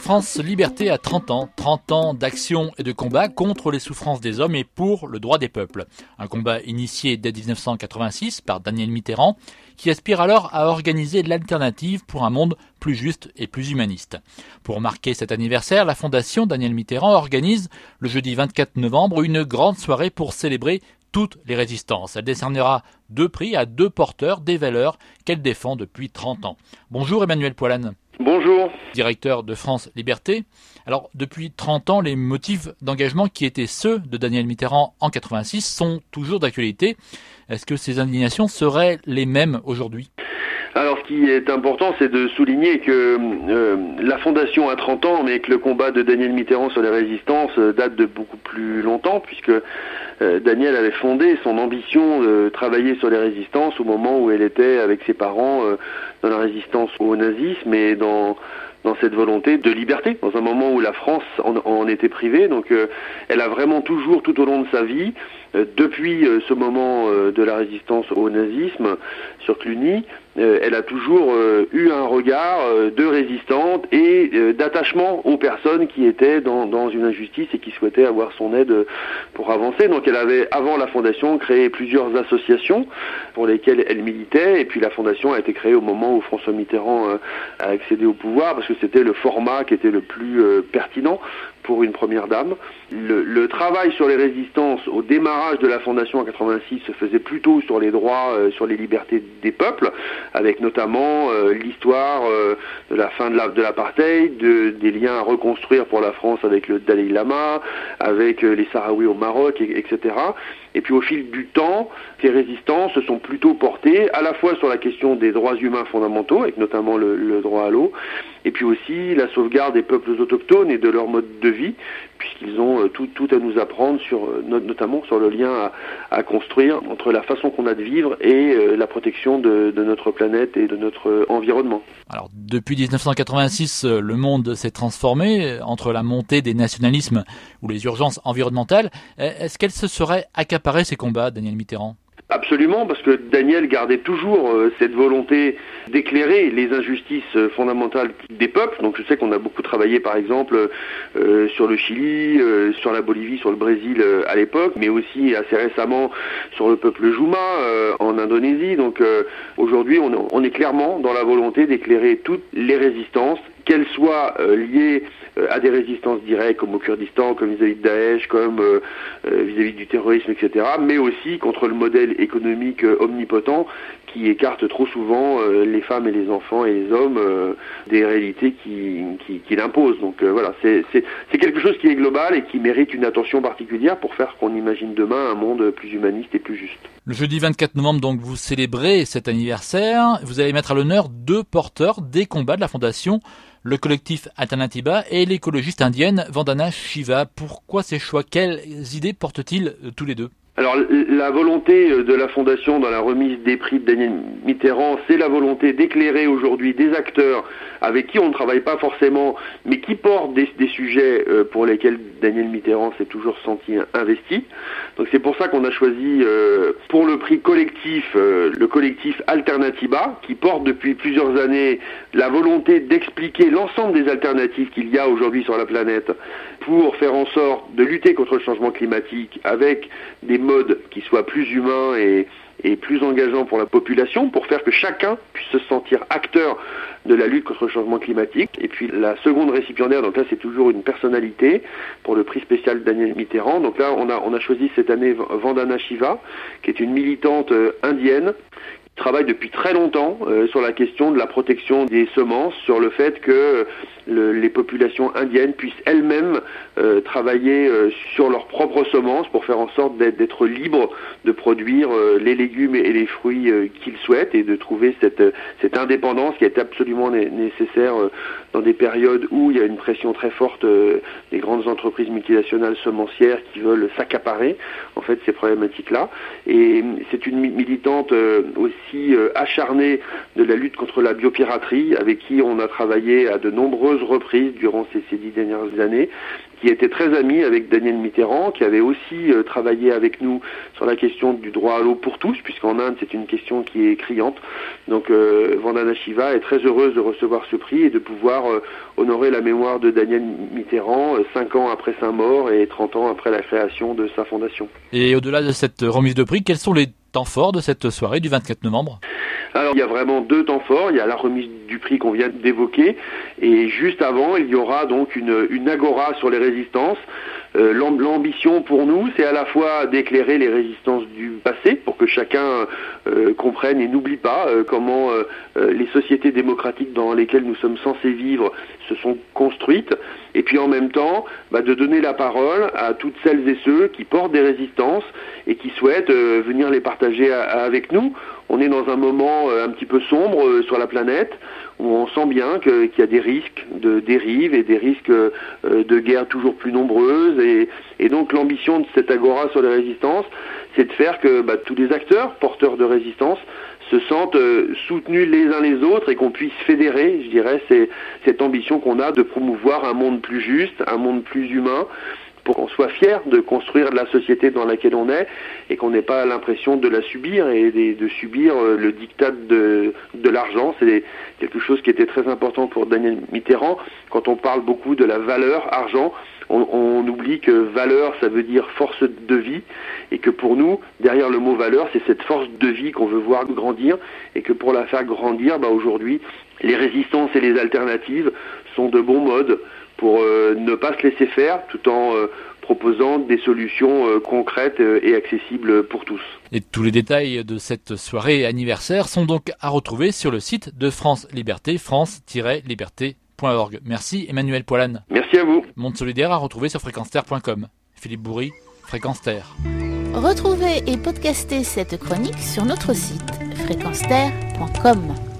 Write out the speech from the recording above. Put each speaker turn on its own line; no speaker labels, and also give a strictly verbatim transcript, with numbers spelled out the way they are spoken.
France Liberté a trente ans, trente ans d'action et de combat contre les souffrances des hommes et pour le droit des peuples. Un combat initié dès dix-neuf cent quatre-vingt-six par Daniel Mitterrand, qui aspire alors à organiser l'alternative pour un monde plus juste et plus humaniste. Pour marquer cet anniversaire, la Fondation Daniel Mitterrand organise le jeudi vingt-quatre novembre une grande soirée pour célébrer toutes les résistances. Elle décernera deux prix à deux porteurs des valeurs qu'elle défend depuis trente ans. Bonjour Emmanuel Poilane.
Bonjour.
Directeur de France Liberté. Alors, depuis trente ans, les motifs d'engagement qui étaient ceux de Daniel Mitterrand en quatre-vingt-six sont toujours d'actualité. Est-ce que ces indignations seraient les mêmes aujourd'hui ?
Alors, ce qui est important, c'est de souligner que euh, la Fondation a trente ans, mais que le combat de Daniel Mitterrand sur les résistances euh, date de beaucoup plus longtemps, puisque euh, Daniel avait fondé son ambition de travailler sur les résistances au moment où elle était avec ses parents euh, dans la résistance au nazisme et dans dans cette volonté de liberté, dans un moment où la France en, en était privée. Donc euh, elle a vraiment toujours, tout au long de sa vie, euh, depuis euh, ce moment euh, de la résistance au nazisme sur Cluny, euh, elle a toujours euh, eu un regard euh, de résistante et euh, d'attachement aux personnes qui étaient dans, dans une injustice et qui souhaitaient avoir son aide pour avancer. Donc elle avait, avant la Fondation, créé plusieurs associations pour lesquelles elle militait, et puis la Fondation a été créée au moment où François Mitterrand euh, a accédé au pouvoir, parce que c'était le format qui était le plus euh, pertinent pour une première dame. Le, le travail sur les résistances au démarrage de la Fondation en quatre-vingt-six se faisait plutôt sur les droits, euh, sur les libertés des peuples, avec notamment euh, l'histoire euh, de la fin de, la, de l'apartheid, de, des liens à reconstruire pour la France avec le Dalai Lama, avec euh, les Sahraouis au Maroc, et, etc. Et puis au fil du temps, ces résistances se sont plutôt portées à la fois sur la question des droits humains fondamentaux, avec notamment le, le droit à l'eau, et puis aussi la sauvegarde des peuples autochtones et de leur mode de vie, puisqu'ils ont tout, tout à nous apprendre, sur, notamment sur le lien à, à construire entre la façon qu'on a de vivre et euh, la protection de, de notre planète et de notre environnement.
Alors, depuis dix-neuf cent quatre-vingt-six, le monde s'est transformé entre la montée des nationalismes ou les urgences environnementales. Est-ce qu'elle se serait accaparée ces combats, Daniel Mitterrand ?
Absolument, parce que Daniel gardait toujours euh, cette volonté d'éclairer les injustices euh, fondamentales des peuples. Donc je sais qu'on a beaucoup travaillé par exemple euh, sur le Chili, euh, sur la Bolivie, sur le Brésil euh, à l'époque, mais aussi assez récemment sur le peuple Juma euh, en Indonésie. Donc euh, aujourd'hui on, on est clairement dans la volonté d'éclairer toutes les résistances, qu'elles soient euh, liées euh, à des résistances directes comme au Kurdistan, comme vis-à-vis de Daesh, comme euh, euh, vis-à-vis du terrorisme, et cetera, mais aussi contre le modèle économique euh, omnipotent qui écarte trop souvent euh, les femmes et les enfants et les hommes euh, des réalités qui, qui, qui l'imposent. Donc euh, voilà, c'est, c'est, c'est quelque chose qui est global et qui mérite une attention particulière pour faire qu'on imagine demain un monde plus humaniste et plus juste.
Le jeudi vingt-quatre novembre, donc, vous célébrez cet anniversaire. Vous allez mettre à l'honneur deux porteurs des combats de la Fondation, le collectif Alternatiba et l'écologiste indienne Vandana Shiva. Pourquoi ces choix ? Quelles idées portent-ils euh, tous les deux ?
Alors la volonté de la Fondation dans la remise des prix de Daniel Mitterrand, c'est la volonté d'éclairer aujourd'hui des acteurs avec qui on ne travaille pas forcément, mais qui portent des, des sujets pour lesquels Daniel Mitterrand s'est toujours senti investi. Donc c'est pour ça qu'on a choisi euh, pour le prix collectif, euh, le collectif Alternatiba, qui porte depuis plusieurs années la volonté d'expliquer l'ensemble des alternatives qu'il y a aujourd'hui sur la planète pour faire en sorte de lutter contre le changement climatique avec des modes qui soient plus humains et, et plus engageants pour la population, pour faire que chacun puisse se sentir acteur de la lutte contre le changement climatique. Et puis la seconde récipiendaire, donc là c'est toujours une personnalité pour le prix spécial Daniel Mitterrand. Donc là on a, on a choisi cette année Vandana Shiva, qui est une militante indienne, travaille depuis très longtemps euh, sur la question de la protection des semences, sur le fait que le, les populations indiennes puissent elles-mêmes euh, travailler euh, sur leurs propres semences pour faire en sorte d'être, d'être libres de produire euh, les légumes et les fruits euh, qu'ils souhaitent et de trouver cette, cette indépendance qui est absolument né- nécessaire euh, dans des périodes où il y a une pression très forte euh, des grandes entreprises multinationales semencières qui veulent s'accaparer en fait ces problématiques-là. Et c'est une militante euh, aussi acharné de la lutte contre la biopiraterie, avec qui on a travaillé à de nombreuses reprises durant ces, ces dix dernières années, qui était très ami avec Daniel Mitterrand, qui avait aussi euh, travaillé avec nous sur la question du droit à l'eau pour tous, puisqu'en Inde c'est une question qui est criante. Donc euh, Vandana Shiva est très heureuse de recevoir ce prix et de pouvoir euh, honorer la mémoire de Daniel Mitterrand, euh, cinq ans après sa mort et trente ans après la création de sa fondation.
Et au-delà de cette remise de prix, quels sont les temps forts de cette soirée du vingt-quatre novembre?
Alors il y a vraiment deux temps forts, il y a la remise du prix qu'on vient d'évoquer et juste avant il y aura donc une, une agora sur les résistances. Euh, l'ambition pour nous c'est à la fois d'éclairer les résistances du passé pour que chacun euh, comprenne et n'oublie pas euh, comment euh, les sociétés démocratiques dans lesquelles nous sommes censés vivre se sont construites et puis en même temps bah, de donner la parole à toutes celles et ceux qui portent des résistances et qui souhaitent euh, venir les partager à, à, avec nous. On est dans un moment euh, un petit peu sombre euh, sur la planète où on sent bien que, qu'il y a des risques de dérive et des risques euh, de guerre toujours plus nombreuses et, et donc l'ambition de cette agora sur les résistances c'est de faire que bah, tous les acteurs porteurs de résistance se sentent euh, soutenus les uns les autres et qu'on puisse fédérer, je dirais, c'est cette ambition qu'on a de promouvoir un monde plus juste, un monde plus humain, pour qu'on soit fier de construire la société dans laquelle on est et qu'on n'ait pas l'impression de la subir et de, de subir euh, le diktat de, de l'argent. C'est quelque chose qui était très important pour Daniel Mitterrand. Quand on parle beaucoup de la valeur argent, on, on oublie que valeur, ça veut dire force de vie et que pour nous, derrière le mot valeur, c'est cette force de vie qu'on veut voir grandir et que pour la faire grandir, bah aujourd'hui, les résistances et les alternatives sont de bons modes pour euh, ne pas se laisser faire tout en euh, proposant des solutions euh, concrètes euh, et accessibles pour tous.
Et tous les détails de cette soirée anniversaire sont donc à retrouver sur le site de France Liberté, france tiret liberté point org. Merci Emmanuel Poilane.
Merci à vous.
Monde solidaire à retrouver sur fréquence terre point com. Philippe Bourri, Fréquence Terre.
Retrouvez et podcastez cette chronique sur notre site fréquence terre point com.